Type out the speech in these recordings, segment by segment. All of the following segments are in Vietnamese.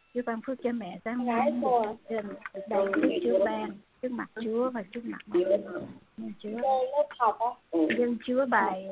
Chúa ban phước cho mẹ sáng nay trên đây Chúa ban trước mặt Chúa và trước mặt mọi người. Chúa dân Chúa bài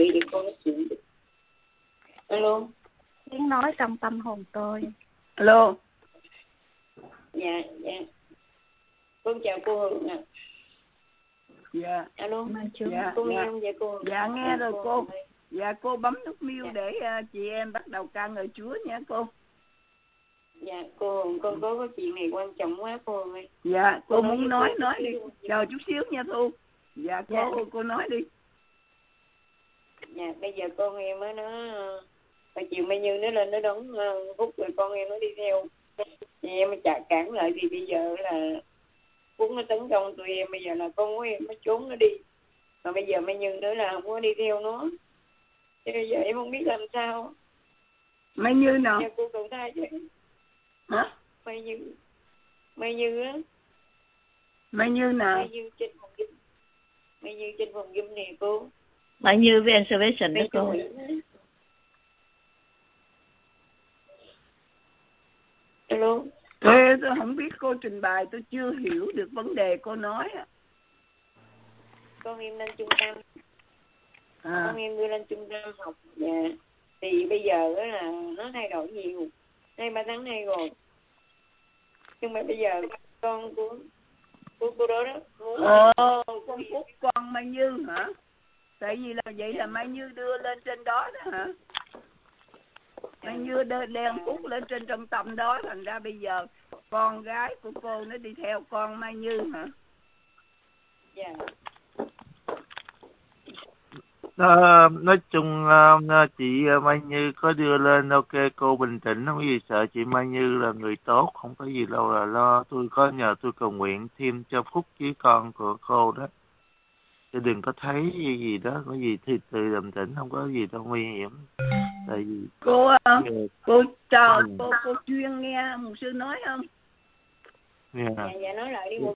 alo tiếng nói trong tâm hồn tôi. Alo. Dạ. Con chào cô Hường ạ. Dạ. Alo. Dạ. Cô nghe không vậy cô? Dạ nghe rồi cô. Dạ cô bấm nút mute để chị em bắt đầu ca ngợi Chúa nha cô. Dạ cô Hường, con có chuyện này quan trọng quá cô ơi. Dạ cô muốn nói đi. Chờ chút xíu nha Thu. Dạ cô nói đi. Dạ bây giờ con em á nó chiều Mai Như nó lên nó đón Phúc rồi con em nó đi theo. Thì em cản lại thì bây giờ là Phúc nó tấn công tụi em, bây giờ là con của em nó trốn nó đi. Mà bây giờ Mai Như nữa là không có đi theo nó. Thì bây giờ em không biết làm sao. Mai Như nào? Dạ cô cầu thai chứ. Hả? Mai Như á. Mai Như nào? Mai Như trên phòng gym. Mai Như trên phòng gym nè cô. Mai Như với anh Salvation đó cô. Alo. Tôi không biết cô trình bày, tôi chưa hiểu được vấn đề cô nói. Con em lên trung tâm. Con em đưa lên trung tâm học. Dạ. Thì bây giờ đó là nó thay đổi nhiều. 2-3 tháng nay rồi. Nhưng mà bây giờ con của cô đó con Phúc con Mai Như hả? Tại vì là vậy là Mai Như đưa lên trên đó hả? Mai Như đem Phúc lên trên trung tâm đó, thành ra bây giờ con gái của cô nó đi theo con Mai Như hả? Dạ. Nói chung chị Mai Như có đưa lên, ok cô bình tĩnh, không có gì sợ. Chị Mai Như là người tốt, không có gì đâu là lo. Tôi có nhờ tôi cầu nguyện thêm cho Phúc với con của cô đó, chứ đừng có thấy gì đó, có gì thì từ bình tĩnh, không có gì đâu nguy hiểm. Tại vì cô chuyên nghe mục sư nói không? Dạ nói lại đi một